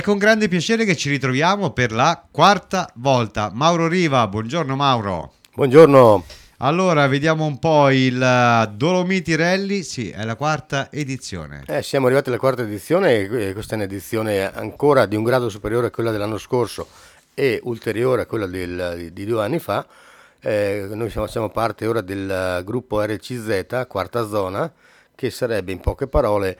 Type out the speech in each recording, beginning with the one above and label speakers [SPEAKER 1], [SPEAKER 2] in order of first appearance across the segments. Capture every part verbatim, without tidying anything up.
[SPEAKER 1] Con grande piacere che ci ritroviamo per la quarta volta. Mauro Riva, buongiorno Mauro.
[SPEAKER 2] Buongiorno.
[SPEAKER 1] Allora, vediamo un po' il Dolomiti Rally, sì, è la quarta edizione.
[SPEAKER 2] Eh, siamo arrivati alla quarta edizione e questa è un'edizione ancora di un grado superiore a quella dell'anno scorso e ulteriore a quella del, di due anni fa. Eh, noi siamo, facciamo parte ora del gruppo R C Z, quarta zona, che sarebbe in poche parole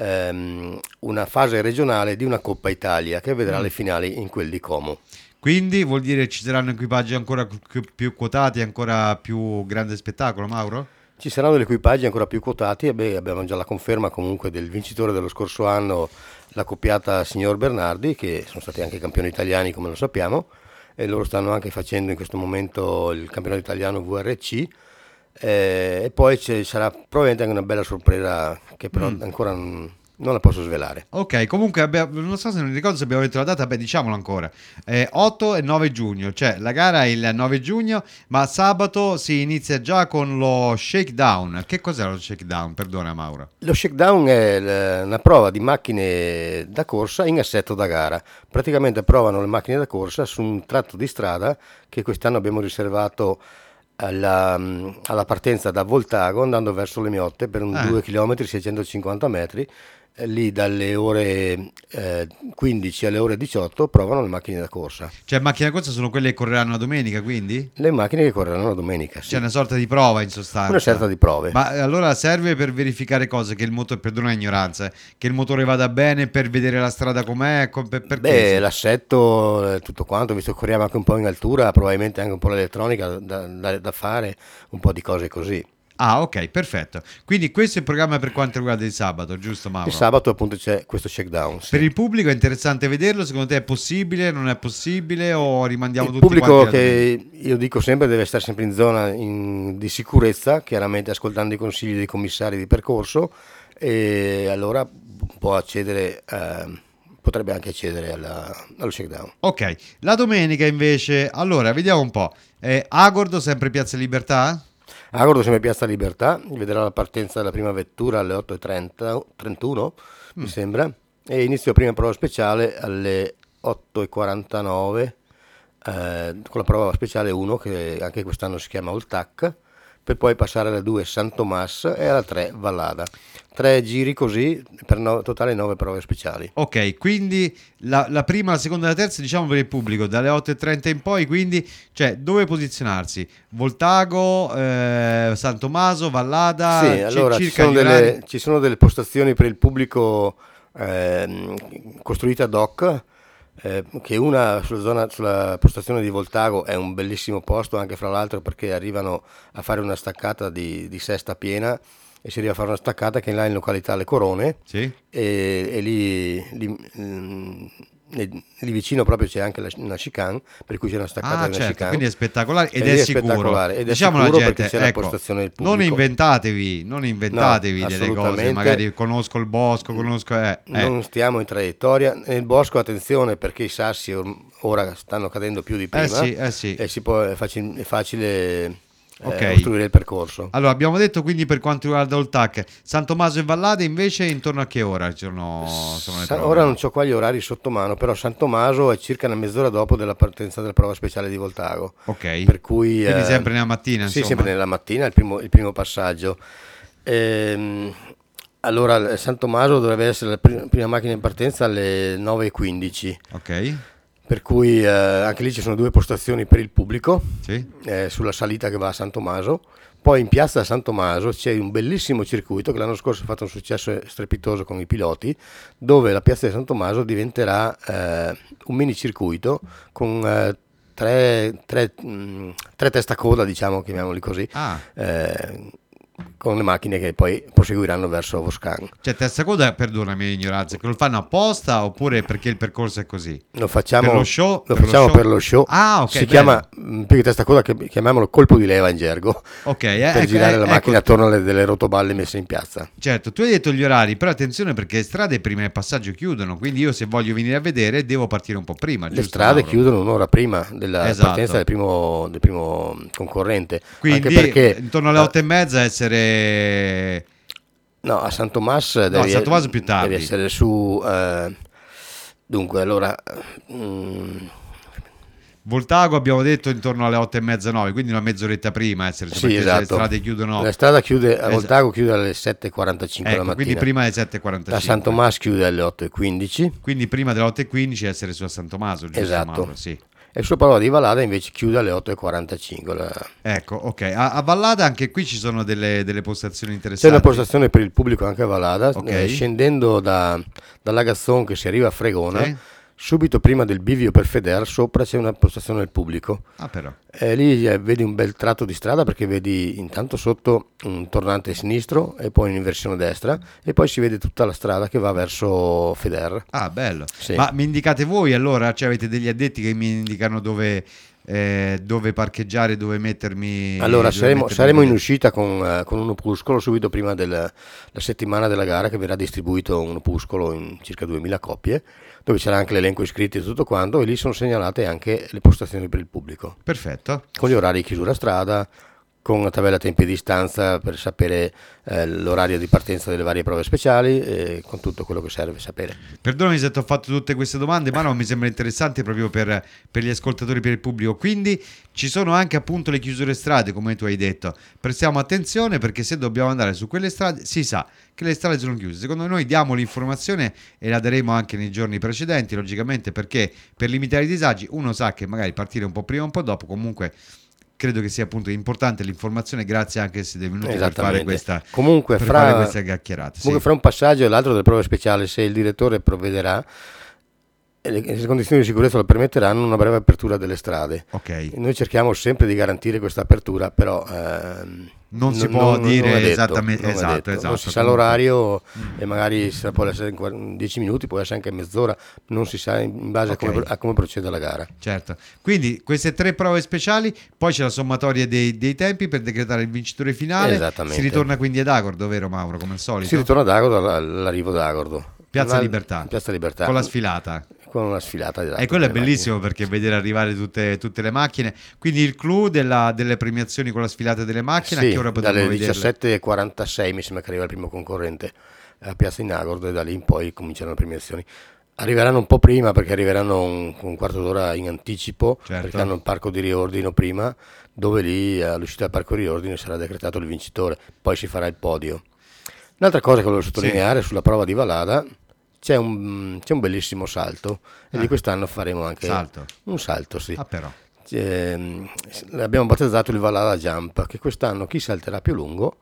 [SPEAKER 2] ehm, una fase regionale di una Coppa Italia che vedrà mm. le finali in quel di Como.
[SPEAKER 1] Quindi vuol dire ci saranno equipaggi ancora più, più quotati, ancora più grande spettacolo, Mauro?
[SPEAKER 2] Ci saranno degli equipaggi ancora più quotati e beh, abbiamo già la conferma comunque del vincitore dello scorso anno, la coppiata Signor Bernardi, che sono stati anche campioni italiani come lo sappiamo, e loro stanno anche facendo in questo momento il campionato italiano V R C, eh, e poi ci sarà probabilmente anche una bella sorpresa che però mm. ancora non, non la posso svelare.
[SPEAKER 1] Ok, comunque abbiamo, non so se non ricordo se abbiamo detto la data, beh diciamolo ancora, eh, otto e nove giugno, cioè la gara è il nove giugno, ma sabato si inizia già con lo shakedown. Che cos'è lo shakedown? Perdona Mauro.
[SPEAKER 2] Lo shakedown è una prova di macchine da corsa in assetto da gara. Praticamente provano le macchine da corsa su un tratto di strada che quest'anno abbiamo riservato alla, alla partenza da Voltago andando verso le Miotte per un eh. due chilometri seicentocinquanta metri. Lì dalle ore eh, quindici alle ore diciotto provano le macchine da corsa.
[SPEAKER 1] Cioè macchine da corsa sono quelle che correranno la domenica, quindi?
[SPEAKER 2] Le macchine che correranno la domenica, sì.
[SPEAKER 1] C'è una sorta di prova in sostanza.
[SPEAKER 2] Una sorta di prove.
[SPEAKER 1] Ma allora serve per verificare cose, che il motore, perdona ignoranza, che il motore vada bene, per vedere la strada com'è, per, perché?
[SPEAKER 2] Beh, l'assetto, tutto quanto, visto che corriamo anche un po' in altura, probabilmente anche un po' l'elettronica da, da, da fare, un po' di cose così.
[SPEAKER 1] Ah, ok, perfetto. Quindi questo è il programma per quanto riguarda il sabato, giusto Mauro?
[SPEAKER 2] Il sabato appunto c'è questo shakedown. Sì.
[SPEAKER 1] Per il pubblico è interessante vederlo, secondo te è possibile, non è possibile o rimandiamo
[SPEAKER 2] il
[SPEAKER 1] tutti
[SPEAKER 2] pubblico che io dico sempre deve stare sempre in zona in, di sicurezza, chiaramente ascoltando i consigli dei commissari di percorso, e allora può accedere, eh, potrebbe anche accedere alla, allo shakedown.
[SPEAKER 1] Ok, la domenica invece, allora vediamo un po', eh, Agordo sempre Piazza Libertà?
[SPEAKER 2] Agordo sempre Piazza Libertà, vedrà la partenza della prima vettura alle otto e trentuno mm. mi sembra, e inizio prima prova speciale alle otto e quarantanove eh, con la prova speciale uno che anche quest'anno si chiama Oltac, per poi passare alla due San Tomás e alla tre Vallada. Tre giri così per no, totale nove prove speciali.
[SPEAKER 1] Ok, quindi la, la prima, la seconda e la terza diciamo per il pubblico dalle otto e trenta in poi, quindi cioè dove posizionarsi? Voltago, eh, San Tommaso, Vallada?
[SPEAKER 2] Sì, allora ci sono, delle, ci sono delle postazioni per il pubblico eh, costruite ad hoc, eh, che una sulla, zona, sulla postazione di Voltago è un bellissimo posto anche fra l'altro perché arrivano a fare una staccata di, di sesta piena e si arriva a fare una staccata che è là in località Le Corone, sì. e, e lì, lì, lì vicino proprio c'è anche la, una chicane, per cui c'è una staccata
[SPEAKER 1] ah,
[SPEAKER 2] di una
[SPEAKER 1] certo,
[SPEAKER 2] chicane.
[SPEAKER 1] Quindi è spettacolare ed
[SPEAKER 2] è,
[SPEAKER 1] è,
[SPEAKER 2] è
[SPEAKER 1] sicuro.
[SPEAKER 2] Spettacolare, ed
[SPEAKER 1] diciamo
[SPEAKER 2] è sicuro
[SPEAKER 1] la gente,
[SPEAKER 2] perché c'è
[SPEAKER 1] ecco,
[SPEAKER 2] la postazione del pubblico.
[SPEAKER 1] Non inventatevi, non inventatevi
[SPEAKER 2] no,
[SPEAKER 1] delle cose, magari conosco il bosco, conosco... Eh,
[SPEAKER 2] non
[SPEAKER 1] eh.
[SPEAKER 2] stiamo in traiettoria. Nel bosco attenzione perché i sassi ora stanno cadendo più di prima,
[SPEAKER 1] eh sì, eh sì.
[SPEAKER 2] e si può, è facile... È facile
[SPEAKER 1] Okay.
[SPEAKER 2] Eh, costruire il percorso.
[SPEAKER 1] Allora abbiamo detto quindi per quanto riguarda Oltac, San Tommaso e Vallade invece intorno a che ora sono, sono le prove?
[SPEAKER 2] Ora non ho qua gli orari sotto mano, però San Tommaso è circa una mezz'ora dopo della partenza della prova speciale di Voltago.
[SPEAKER 1] Ok,
[SPEAKER 2] per cui,
[SPEAKER 1] quindi
[SPEAKER 2] eh,
[SPEAKER 1] sempre nella mattina
[SPEAKER 2] sì,
[SPEAKER 1] insomma.
[SPEAKER 2] sempre nella mattina, il primo, il primo passaggio. ehm, allora San Tommaso dovrebbe essere la prima, prima macchina in partenza alle nove e quindici.
[SPEAKER 1] Ok,
[SPEAKER 2] per cui eh, anche lì ci sono due postazioni per il pubblico,
[SPEAKER 1] sì.
[SPEAKER 2] eh, sulla salita che va a San Tommaso. Poi in piazza San Tommaso c'è un bellissimo circuito che l'anno scorso ha fatto un successo strepitoso con i piloti, dove la piazza di San Tommaso diventerà eh, un mini circuito con eh, tre, tre, mh, tre testacoda, diciamo, chiamiamoli così,
[SPEAKER 1] ah.
[SPEAKER 2] eh, con le macchine che poi proseguiranno verso Voscan.
[SPEAKER 1] Cioè testa coda, perdonami l'ignoranza, che lo fanno apposta oppure perché il percorso è così?
[SPEAKER 2] Lo facciamo
[SPEAKER 1] per lo show?
[SPEAKER 2] Lo
[SPEAKER 1] per
[SPEAKER 2] facciamo
[SPEAKER 1] lo show?
[SPEAKER 2] per lo show.
[SPEAKER 1] Ah, ok.
[SPEAKER 2] Si
[SPEAKER 1] bello.
[SPEAKER 2] chiama, più che testa coda, chiamiamolo colpo di leva in gergo.
[SPEAKER 1] Ok, eh,
[SPEAKER 2] per
[SPEAKER 1] ecco,
[SPEAKER 2] girare
[SPEAKER 1] eh,
[SPEAKER 2] la
[SPEAKER 1] ecco.
[SPEAKER 2] macchina attorno alle delle rotoballe messe in piazza.
[SPEAKER 1] Certo, tu hai detto gli orari, però attenzione perché le strade prima del passaggio chiudono, quindi io se voglio venire a vedere devo partire un po' prima.
[SPEAKER 2] Le
[SPEAKER 1] giusto,
[SPEAKER 2] strade
[SPEAKER 1] Mauro?
[SPEAKER 2] chiudono un'ora prima della
[SPEAKER 1] Esatto.
[SPEAKER 2] partenza del primo, del primo concorrente.
[SPEAKER 1] Quindi
[SPEAKER 2] Anche perché
[SPEAKER 1] intorno alle otto e mezza essere...
[SPEAKER 2] No, a San Tommaso
[SPEAKER 1] no,
[SPEAKER 2] devi,
[SPEAKER 1] San Tommaso più tardi.
[SPEAKER 2] devi essere su... Eh, Dunque, allora... Mm,
[SPEAKER 1] Voltago abbiamo detto intorno alle otto e mezza, nove, quindi una mezz'oretta prima, essere,
[SPEAKER 2] sì,
[SPEAKER 1] perché
[SPEAKER 2] esatto.
[SPEAKER 1] le strade chiudono.
[SPEAKER 2] La strada chiude, a
[SPEAKER 1] Es-
[SPEAKER 2] Voltago chiude alle sette e quarantacinque
[SPEAKER 1] ecco,
[SPEAKER 2] la mattina.
[SPEAKER 1] quindi prima alle sette e
[SPEAKER 2] Da
[SPEAKER 1] quarantacinque.
[SPEAKER 2] San Tommaso chiude alle otto e quindici.
[SPEAKER 1] Quindi prima delle otto e quindici essere su a San Tommaso, giusto
[SPEAKER 2] Esatto.
[SPEAKER 1] Mauro? Sì.
[SPEAKER 2] E su Prova di Vallada invece chiude alle otto e quarantacinque. La...
[SPEAKER 1] Ecco, ok. A, a Vallada anche qui ci sono delle, delle postazioni
[SPEAKER 2] C'è
[SPEAKER 1] interessanti.
[SPEAKER 2] una postazione per il pubblico anche a Vallada,
[SPEAKER 1] Ok.
[SPEAKER 2] eh, scendendo da, dalla Gazzon che si arriva a Fregona,
[SPEAKER 1] Sì.
[SPEAKER 2] subito prima del bivio per Feder, sopra c'è una postazione del pubblico.
[SPEAKER 1] Ah, però.
[SPEAKER 2] E lì eh, vedi un bel tratto di strada perché vedi intanto sotto un tornante sinistro e poi un'inversione destra e poi si vede tutta la strada che va verso Feder.
[SPEAKER 1] Ah, bello.
[SPEAKER 2] Sì.
[SPEAKER 1] Ma mi indicate voi allora? Cioè avete degli addetti che mi indicano dove, eh, dove parcheggiare, dove mettermi?
[SPEAKER 2] Allora
[SPEAKER 1] dove
[SPEAKER 2] saremo,
[SPEAKER 1] mettermi
[SPEAKER 2] saremo
[SPEAKER 1] le-
[SPEAKER 2] in uscita con, eh, con un opuscolo subito prima della la settimana della gara, che verrà distribuito un opuscolo in circa duemila coppie, dove c'era anche l'elenco iscritti e tutto quanto, e lì sono segnalate anche le postazioni per il pubblico,
[SPEAKER 1] Perfetto.
[SPEAKER 2] con gli orari di chiusura strada, con una tabella tempi e distanza per sapere eh, l'orario di partenza delle varie prove speciali, e con tutto quello che serve sapere.
[SPEAKER 1] Perdonami se ti ho fatto tutte queste domande, ma no, mi sembra interessante proprio per, per gli ascoltatori, per il pubblico. Quindi ci sono anche appunto le chiusure strade, come tu hai detto. Prestiamo attenzione perché se dobbiamo andare su quelle strade si sa che le strade sono chiuse. Secondo noi diamo l'informazione e la daremo anche nei giorni precedenti, logicamente, perché per limitare i disagi uno sa che magari partire un po' prima o un po' dopo, comunque credo che sia appunto importante l'informazione, grazie anche se siete venuti per fare
[SPEAKER 2] Esattamente.
[SPEAKER 1] questa,
[SPEAKER 2] Comunque,
[SPEAKER 1] per
[SPEAKER 2] fra,
[SPEAKER 1] fare queste chiacchierate.
[SPEAKER 2] comunque
[SPEAKER 1] Sì.
[SPEAKER 2] fra un passaggio e l'altro delle prove speciali, se il direttore provvederà e le, le condizioni di sicurezza lo permetteranno, una breve apertura delle strade.
[SPEAKER 1] Ok.
[SPEAKER 2] Noi cerchiamo sempre di garantire questa apertura, però ehm,
[SPEAKER 1] Non si può dire
[SPEAKER 2] non è detto,
[SPEAKER 1] esattamente-
[SPEAKER 2] non è
[SPEAKER 1] esatto,
[SPEAKER 2] detto.
[SPEAKER 1] esatto,
[SPEAKER 2] Non si sa
[SPEAKER 1] comunque.
[SPEAKER 2] l'orario e magari se può essere in qua- in dieci minuti, può essere anche mezz'ora, non si sa in base
[SPEAKER 1] Ok.
[SPEAKER 2] a, come, a come procede la gara.
[SPEAKER 1] Certo, quindi queste tre prove speciali, poi c'è la sommatoria dei, dei tempi per decretare il vincitore finale.
[SPEAKER 2] Esattamente.
[SPEAKER 1] Si ritorna quindi ad Agordo, vero Mauro, come al solito?
[SPEAKER 2] Si ritorna ad Agordo, all- all'arrivo d'Agordo.
[SPEAKER 1] Piazza
[SPEAKER 2] Una-
[SPEAKER 1] Libertà.
[SPEAKER 2] Piazza Libertà.
[SPEAKER 1] Con la sfilata.
[SPEAKER 2] Con una sfilata, esatto,
[SPEAKER 1] E quello è
[SPEAKER 2] delle
[SPEAKER 1] bellissimo perché vedere arrivare tutte, tutte le macchine. Quindi il clou della- delle premiazioni con la sfilata delle macchine,
[SPEAKER 2] Sì,
[SPEAKER 1] a che ora potremo
[SPEAKER 2] dalle
[SPEAKER 1] vederle?
[SPEAKER 2] diciassette e quarantasei mi sembra che arriva il primo concorrente a Piazza Inagordo e da lì in poi cominceranno le premiazioni. Arriveranno un po' prima perché arriveranno un, un quarto d'ora in anticipo,
[SPEAKER 1] Certo.
[SPEAKER 2] perché hanno il parco di riordino prima, dove lì all'uscita del parco di riordino sarà decretato il vincitore, poi si farà il podio. Un'altra cosa che volevo sottolineare sulla prova di Vallada, c'è un, c'è un bellissimo salto e
[SPEAKER 1] Ah.
[SPEAKER 2] di quest'anno faremo anche
[SPEAKER 1] Salto.
[SPEAKER 2] un salto, sì.
[SPEAKER 1] Ah però,
[SPEAKER 2] Ehm, l'abbiamo battezzato il Vallada Jump, che quest'anno chi salterà più lungo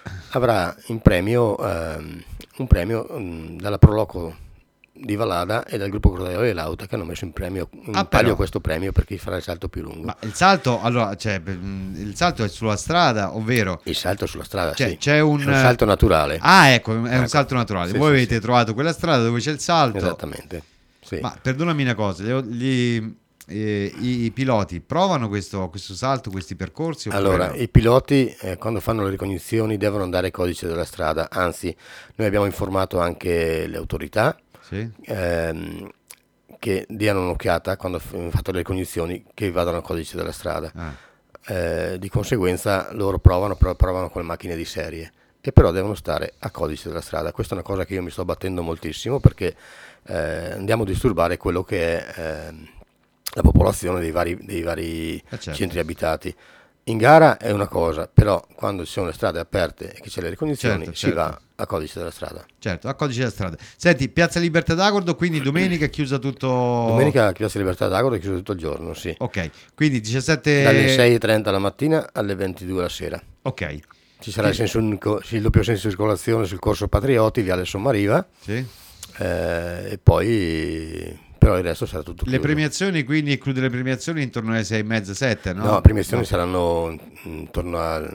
[SPEAKER 2] avrà in premio ehm, un premio mm, dalla Proloco di Vallada e dal gruppo Crodeo e Lauta, che hanno messo in premio in
[SPEAKER 1] Ah,
[SPEAKER 2] palio
[SPEAKER 1] però.
[SPEAKER 2] questo premio per chi farà il salto più lungo.
[SPEAKER 1] ma il salto, allora, cioè, mh, il salto è sulla strada, ovvero
[SPEAKER 2] Il salto sulla strada,
[SPEAKER 1] Cioè,
[SPEAKER 2] sì.
[SPEAKER 1] c'è un-
[SPEAKER 2] È un salto naturale.
[SPEAKER 1] ah, ecco, è un
[SPEAKER 2] Ecco.
[SPEAKER 1] salto naturale.
[SPEAKER 2] Sì,
[SPEAKER 1] Voi
[SPEAKER 2] sì,
[SPEAKER 1] avete
[SPEAKER 2] sì.
[SPEAKER 1] trovato quella strada dove c'è il salto.
[SPEAKER 2] Esattamente. Sì.
[SPEAKER 1] Ma perdonami una cosa, gli, gli- eh, i, i piloti provano questo, questo salto, questi percorsi? oppure
[SPEAKER 2] Allora,
[SPEAKER 1] no?
[SPEAKER 2] i piloti eh, quando fanno le ricognizioni devono andare ai codici della strada, anzi noi abbiamo informato anche le autorità
[SPEAKER 1] Sì?
[SPEAKER 2] ehm, che diano un'occhiata quando hanno fatto le ricognizioni, che vadano al codice della strada.
[SPEAKER 1] Ah,
[SPEAKER 2] Eh, di conseguenza loro provano, però provano con le macchine di serie e però devono stare a codice della strada. Questa è una cosa che io mi sto battendo moltissimo perché eh, andiamo a disturbare quello che è ehm, la popolazione dei vari, dei vari
[SPEAKER 1] Eh, certo.
[SPEAKER 2] centri abitati. In gara è una cosa, però quando ci sono le strade aperte e che c'è le ricognizioni
[SPEAKER 1] Certo,
[SPEAKER 2] si
[SPEAKER 1] certo.
[SPEAKER 2] va a codice della strada.
[SPEAKER 1] certo, a codice della strada. Senti, Piazza Libertà d'Agordo, quindi domenica è chiusa tutto...
[SPEAKER 2] Domenica Piazza Libertà d'Agordo è chiuso tutto il giorno, sì.
[SPEAKER 1] Ok, quindi diciassette...
[SPEAKER 2] Dalle sei e trenta la mattina alle ventidue la sera.
[SPEAKER 1] Ok,
[SPEAKER 2] Ci sarà il, senso unico, sì, il doppio senso di circolazione sul corso Patrioti, Viale Sommariva,
[SPEAKER 1] sì.
[SPEAKER 2] eh, e poi però il resto sarà tutto
[SPEAKER 1] Le
[SPEAKER 2] chiuso.
[SPEAKER 1] premiazioni, quindi include le premiazioni intorno alle sei e mezza, sette, no?
[SPEAKER 2] No, le premiazioni
[SPEAKER 1] No.
[SPEAKER 2] saranno intorno a-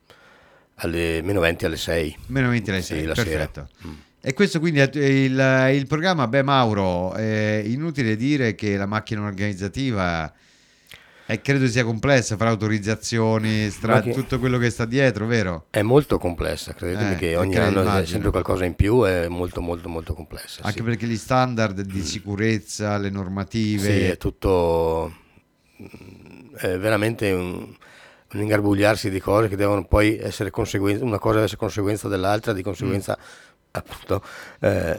[SPEAKER 2] alle meno venti alle sei.
[SPEAKER 1] Meno venti alle
[SPEAKER 2] Sì,
[SPEAKER 1] sei,
[SPEAKER 2] la
[SPEAKER 1] perfetto.
[SPEAKER 2] sera. Mm.
[SPEAKER 1] E questo quindi è il, il programma. Beh, Mauro, è inutile dire che la macchina organizzativa è, credo sia complessa, fra autorizzazioni, stra-
[SPEAKER 2] Ma che-
[SPEAKER 1] tutto quello che sta dietro, vero?
[SPEAKER 2] È molto complessa, credetemi
[SPEAKER 1] Eh,
[SPEAKER 2] che ogni
[SPEAKER 1] credo,
[SPEAKER 2] anno c'è
[SPEAKER 1] immagino.
[SPEAKER 2] sempre qualcosa in più, è molto molto molto complessa.
[SPEAKER 1] Anche
[SPEAKER 2] sì.
[SPEAKER 1] perché gli standard di sicurezza, le normative...
[SPEAKER 2] Sì, è tutto mm, è veramente un, un ingarbugliarsi di cose che devono poi essere conseguenza, una cosa deve essere conseguenza dell'altra, di conseguenza
[SPEAKER 1] Mm.
[SPEAKER 2] appunto eh,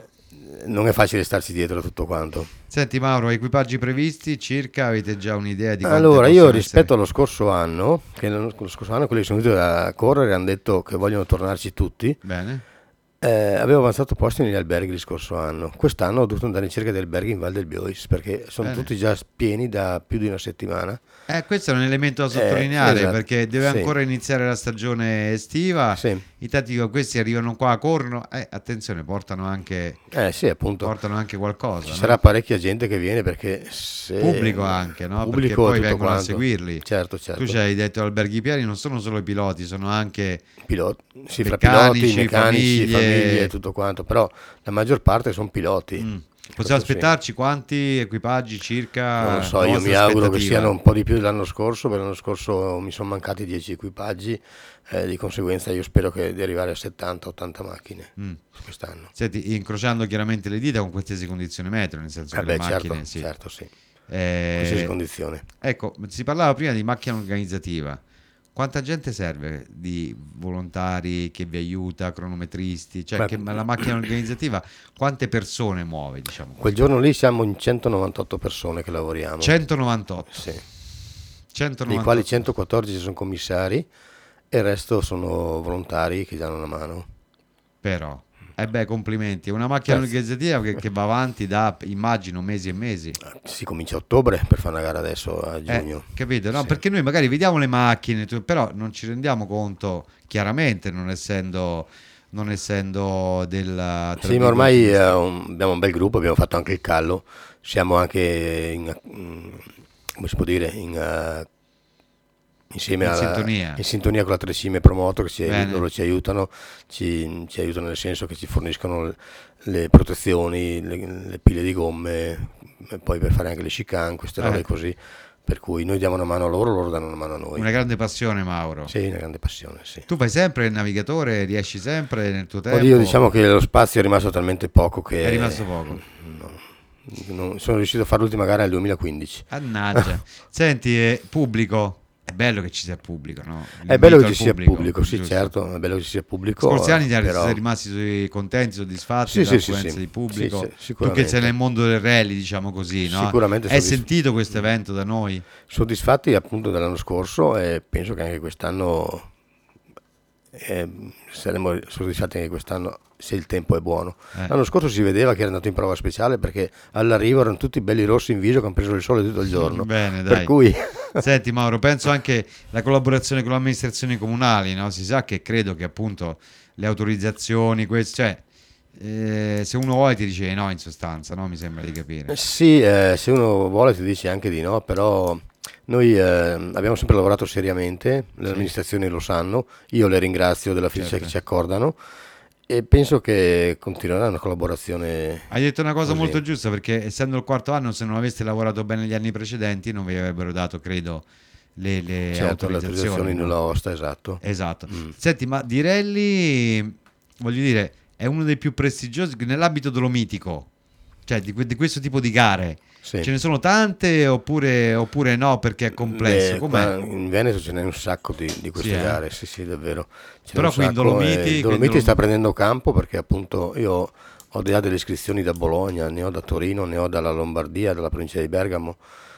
[SPEAKER 2] non è facile starci dietro a tutto quanto.
[SPEAKER 1] Senti Mauro, equipaggi previsti circa, avete già un'idea di quanti
[SPEAKER 2] Allora, io
[SPEAKER 1] possono
[SPEAKER 2] rispetto
[SPEAKER 1] essere?
[SPEAKER 2] allo scorso anno, che lo lo scorso anno quelli che sono venuti a correre hanno detto che vogliono tornarci tutti,
[SPEAKER 1] Bene.
[SPEAKER 2] eh, avevo avanzato posti negli alberghi lo scorso anno. Quest'anno ho dovuto andare in cerca di alberghi in Val del Biois perché sono
[SPEAKER 1] Bene.
[SPEAKER 2] tutti già pieni da più di una settimana.
[SPEAKER 1] Eh, questo è un elemento da
[SPEAKER 2] Eh,
[SPEAKER 1] sottolineare
[SPEAKER 2] esatto.
[SPEAKER 1] perché deve
[SPEAKER 2] Sì.
[SPEAKER 1] ancora iniziare la stagione estiva.
[SPEAKER 2] Sì.
[SPEAKER 1] Intanto dico, questi arrivano qua, corrono, eh, attenzione, portano anche,
[SPEAKER 2] Eh sì, appunto.
[SPEAKER 1] portano anche qualcosa.
[SPEAKER 2] Ci
[SPEAKER 1] no?
[SPEAKER 2] sarà parecchia gente che viene perché se...
[SPEAKER 1] Pubblico anche, no? Perché
[SPEAKER 2] Pubblico
[SPEAKER 1] poi
[SPEAKER 2] tutto
[SPEAKER 1] vengono a
[SPEAKER 2] quanto.
[SPEAKER 1] seguirli.
[SPEAKER 2] Certo, certo.
[SPEAKER 1] Tu ci hai detto alberghi pieni, non sono solo i piloti, sono anche
[SPEAKER 2] Piloti, sì, fra
[SPEAKER 1] meccanici,
[SPEAKER 2] piloti, meccanici,
[SPEAKER 1] famiglie.
[SPEAKER 2] famiglie, tutto quanto, però la maggior parte sono piloti.
[SPEAKER 1] Mm.
[SPEAKER 2] Questo
[SPEAKER 1] Possiamo
[SPEAKER 2] sì.
[SPEAKER 1] aspettarci quanti equipaggi circa?
[SPEAKER 2] Non lo so,
[SPEAKER 1] la
[SPEAKER 2] io
[SPEAKER 1] vostra
[SPEAKER 2] mi auguro che
[SPEAKER 1] aspettativa?
[SPEAKER 2] siano un po' di più dell'anno scorso, perché l'anno scorso mi sono mancati dieci equipaggi, eh, di conseguenza io spero che di arrivare a settanta ottanta macchine
[SPEAKER 1] Mm.
[SPEAKER 2] quest'anno.
[SPEAKER 1] Senti, incrociando chiaramente le dita con qualsiasi condizione meteo, nel senso
[SPEAKER 2] Eh
[SPEAKER 1] che
[SPEAKER 2] beh,
[SPEAKER 1] le
[SPEAKER 2] certo,
[SPEAKER 1] macchine sì.
[SPEAKER 2] certo, sì,
[SPEAKER 1] Eh,
[SPEAKER 2] qualsiasi condizione.
[SPEAKER 1] ecco, si parlava prima di macchina organizzativa. Quanta gente serve di volontari che vi aiuta, cronometristi? Cioè,
[SPEAKER 2] Beh,
[SPEAKER 1] che la macchina organizzativa quante persone muove, diciamo così?
[SPEAKER 2] Quel giorno lì siamo in centonovantotto persone che lavoriamo,
[SPEAKER 1] centonovantotto.
[SPEAKER 2] sì, dei
[SPEAKER 1] centonovantotto.
[SPEAKER 2] quali centoquattordici sono commissari e il resto sono volontari che danno una mano.
[SPEAKER 1] Però, eh beh, complimenti. È una macchina
[SPEAKER 2] Grazie.
[SPEAKER 1] organizzativa che, che va avanti da, immagino, mesi e mesi.
[SPEAKER 2] Si comincia a ottobre per fare una gara adesso a giugno.
[SPEAKER 1] Eh, capito? No,
[SPEAKER 2] Sì.
[SPEAKER 1] perché noi magari vediamo le macchine, tu- però non ci rendiamo conto, chiaramente, non essendo, non essendo del... tra
[SPEAKER 2] Sì, ma ormai
[SPEAKER 1] virgolette,
[SPEAKER 2] eh, un- abbiamo un bel gruppo, abbiamo fatto anche il callo, siamo anche in, mm, come si può dire, in, eh, insieme
[SPEAKER 1] in
[SPEAKER 2] alla,
[SPEAKER 1] sintonia.
[SPEAKER 2] in sintonia con la Trecime Promoto, che ci,
[SPEAKER 1] Bene.
[SPEAKER 2] loro ci aiutano, ci, ci aiutano nel senso che ci forniscono le, le protezioni, le, le pile di gomme, e poi per fare anche le chicane, queste robe
[SPEAKER 1] Eh.
[SPEAKER 2] così, per cui noi diamo una mano a loro, loro danno una mano a noi.
[SPEAKER 1] Una grande passione, Mauro.
[SPEAKER 2] Sì, una grande passione, sì.
[SPEAKER 1] Tu fai sempre il navigatore, riesci sempre nel tuo tempo?
[SPEAKER 2] Oddio, diciamo che lo spazio è rimasto talmente poco che...
[SPEAKER 1] È rimasto poco.
[SPEAKER 2] No, non sono riuscito a fare l'ultima gara nel duemilaquindici.
[SPEAKER 1] Annaggia. Senti, eh, pubblico. È bello che ci sia pubblico, no?
[SPEAKER 2] È bello
[SPEAKER 1] L'invito
[SPEAKER 2] che
[SPEAKER 1] al
[SPEAKER 2] ci sia pubblico, sì,
[SPEAKER 1] giusto?
[SPEAKER 2] certo, è bello che ci sia pubblico.
[SPEAKER 1] Scorsi anni
[SPEAKER 2] eh,
[SPEAKER 1] siete
[SPEAKER 2] però...
[SPEAKER 1] rimasti contenti, soddisfatti
[SPEAKER 2] Sì, sì, sì,
[SPEAKER 1] dell'affluenza
[SPEAKER 2] sì.
[SPEAKER 1] di pubblico?
[SPEAKER 2] Sì, sì,
[SPEAKER 1] Tu che
[SPEAKER 2] sicuramente.
[SPEAKER 1] sei nel mondo del rally, diciamo così, no?
[SPEAKER 2] Sicuramente
[SPEAKER 1] Hai
[SPEAKER 2] soddisf-
[SPEAKER 1] sentito questo evento da noi?
[SPEAKER 2] Soddisfatti appunto dell'anno scorso e penso che anche quest'anno eh, saremo soddisfatti anche quest'anno se il tempo è buono.
[SPEAKER 1] Eh.
[SPEAKER 2] L'anno scorso si vedeva che era andato in prova speciale perché all'arrivo erano tutti belli rossi in viso che hanno preso il sole tutto il giorno.
[SPEAKER 1] Bene, dai.
[SPEAKER 2] Per cui
[SPEAKER 1] Senti Mauro, penso anche alla collaborazione con le amministrazioni comunali, no? Si sa che credo che appunto le autorizzazioni, quest- cioè eh, se uno vuole ti dice no in sostanza, no? Mi sembra di capire.
[SPEAKER 2] sì, eh, se uno vuole ti dice anche di no, però noi eh, abbiamo sempre lavorato seriamente, le
[SPEAKER 1] Sì.
[SPEAKER 2] amministrazioni lo sanno, io le ringrazio della fiducia
[SPEAKER 1] Certo.
[SPEAKER 2] che ci accordano e penso che continuerà una collaborazione.
[SPEAKER 1] Hai detto una cosa
[SPEAKER 2] Così.
[SPEAKER 1] molto giusta perché essendo il quarto anno, se non aveste lavorato bene gli anni precedenti non vi avrebbero dato, credo, le, le
[SPEAKER 2] Certo, le
[SPEAKER 1] autorizzazioni.
[SPEAKER 2] autorizzazioni
[SPEAKER 1] no?
[SPEAKER 2] nulla osta, esatto.
[SPEAKER 1] Esatto.
[SPEAKER 2] Mm.
[SPEAKER 1] Senti, ma di rally, voglio dire, è uno dei più prestigiosi nell'ambito dolomitico, cioè di, que- di questo tipo di gare.
[SPEAKER 2] Sì.
[SPEAKER 1] Ce ne sono tante oppure, oppure no perché è complesso?
[SPEAKER 2] Beh,
[SPEAKER 1] Com'è?
[SPEAKER 2] qua in Veneto ce n'è un sacco di, di queste
[SPEAKER 1] Sì, eh?
[SPEAKER 2] gare, sì sì davvero. Ce n'è
[SPEAKER 1] Però
[SPEAKER 2] un
[SPEAKER 1] qui in
[SPEAKER 2] sacco,
[SPEAKER 1] Dolomiti-
[SPEAKER 2] e
[SPEAKER 1] qui in
[SPEAKER 2] il Dolomiti
[SPEAKER 1] Dolom-
[SPEAKER 2] sta prendendo campo perché appunto io ho già delle iscrizioni da Bologna, ne ho da Torino, ne ho dalla Lombardia, dalla provincia di Bergamo,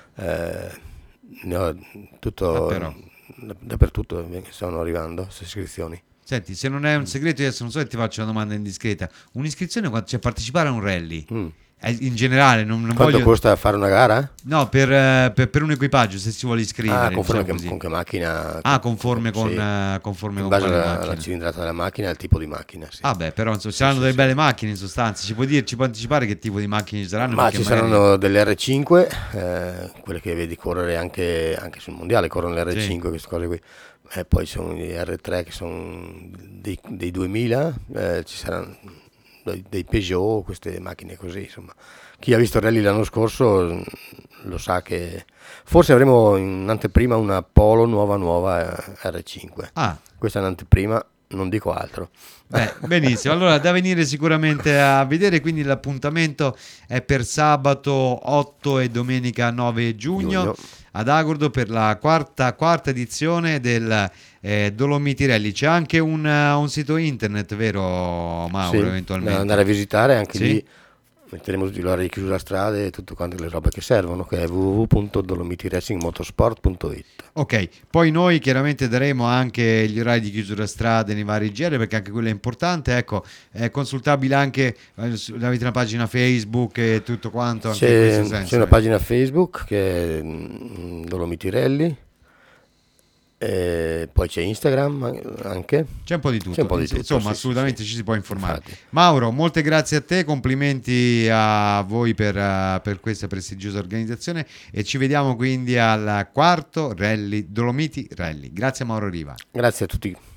[SPEAKER 2] eh, ne ho tutto,
[SPEAKER 1] Ah, però.
[SPEAKER 2] da- dappertutto stanno arrivando queste iscrizioni.
[SPEAKER 1] Senti, se non è un segreto, io adesso non so se ti faccio una domanda indiscreta. Un'iscrizione, quando- cioè partecipare a un rally,
[SPEAKER 2] Mm.
[SPEAKER 1] eh, in generale, non, non
[SPEAKER 2] Quanto
[SPEAKER 1] voglio...
[SPEAKER 2] costa fare una gara?
[SPEAKER 1] No, per, eh, per, per un equipaggio, se si vuole iscrivere.
[SPEAKER 2] Ah, conforme
[SPEAKER 1] diciamo
[SPEAKER 2] che-
[SPEAKER 1] così.
[SPEAKER 2] con che macchina?
[SPEAKER 1] Ah, conforme con,
[SPEAKER 2] Sì.
[SPEAKER 1] eh, conforme
[SPEAKER 2] In
[SPEAKER 1] con
[SPEAKER 2] base
[SPEAKER 1] quale
[SPEAKER 2] alla,
[SPEAKER 1] macchina.
[SPEAKER 2] alla cilindrata della macchina e al tipo di macchina, sì.
[SPEAKER 1] Ah beh, però insomma,
[SPEAKER 2] Sì,
[SPEAKER 1] saranno
[SPEAKER 2] sì,
[SPEAKER 1] delle
[SPEAKER 2] sì.
[SPEAKER 1] belle macchine in sostanza. Ci puoi dire, ci puoi anticipare che tipo di macchine ci saranno?
[SPEAKER 2] Ma
[SPEAKER 1] Perché
[SPEAKER 2] ci
[SPEAKER 1] magari-
[SPEAKER 2] saranno delle R cinque, eh, quelle che vedi correre anche, anche sul mondiale, corrono le R cinque, queste cose qui. E poi ci sono gli R tre che sono dei, dei duemila, eh, ci saranno dei, dei Peugeot, queste macchine così, insomma. Chi ha visto il rally l'anno scorso mm, lo sa che forse avremo in anteprima una Polo nuova nuova eh, R cinque.
[SPEAKER 1] Ah,
[SPEAKER 2] Questa è un'anteprima, non dico altro.
[SPEAKER 1] beh, benissimo. Allora, da venire sicuramente a vedere. Quindi l'appuntamento è per sabato otto e domenica nove giugno,
[SPEAKER 2] Giugno.
[SPEAKER 1] ad Agordo per la quarta, quarta edizione del eh, Dolomiti Rally. C'è anche un, uh, un sito internet, vero Mauro,
[SPEAKER 2] Sì,
[SPEAKER 1] eventualmente?
[SPEAKER 2] da andare a visitare anche
[SPEAKER 1] Sì.
[SPEAKER 2] lì. metteremo tutti gli orari di chiusura strade e tutte quante le robe che servono, che è w w w punto dolomiti racing motorsport punto it.
[SPEAKER 1] Ok, poi noi chiaramente daremo anche gli orari di chiusura strade nei vari G R, perché anche quello è importante. Ecco, è consultabile anche, eh, su- avete una pagina Facebook e tutto quanto, anche in
[SPEAKER 2] C'è,
[SPEAKER 1] questo senso.
[SPEAKER 2] c'è una
[SPEAKER 1] eh.
[SPEAKER 2] pagina Facebook che è mm, Dolomiti Rally, e poi c'è Instagram anche.
[SPEAKER 1] C'è un po' di tutto,
[SPEAKER 2] C'è un po' di tutto,
[SPEAKER 1] insomma,
[SPEAKER 2] sì, sì,
[SPEAKER 1] assolutamente
[SPEAKER 2] sì.
[SPEAKER 1] ci si può informare.
[SPEAKER 2] Infatti.
[SPEAKER 1] Mauro, molte grazie a te, complimenti a voi per, eh, per questa prestigiosa organizzazione, e ci vediamo quindi al quarto Rally Dolomiti Rally. Grazie a Mauro Riva.
[SPEAKER 2] Grazie a tutti.